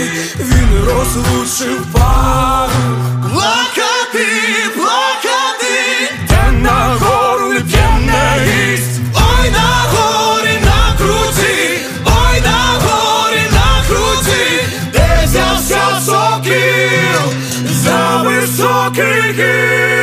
він розлучив пару. Плакати, плакати, де на гору не п'є, не їсть. ой на горі на круті, ой на горі на круті, де взявся сокіл За високий гір.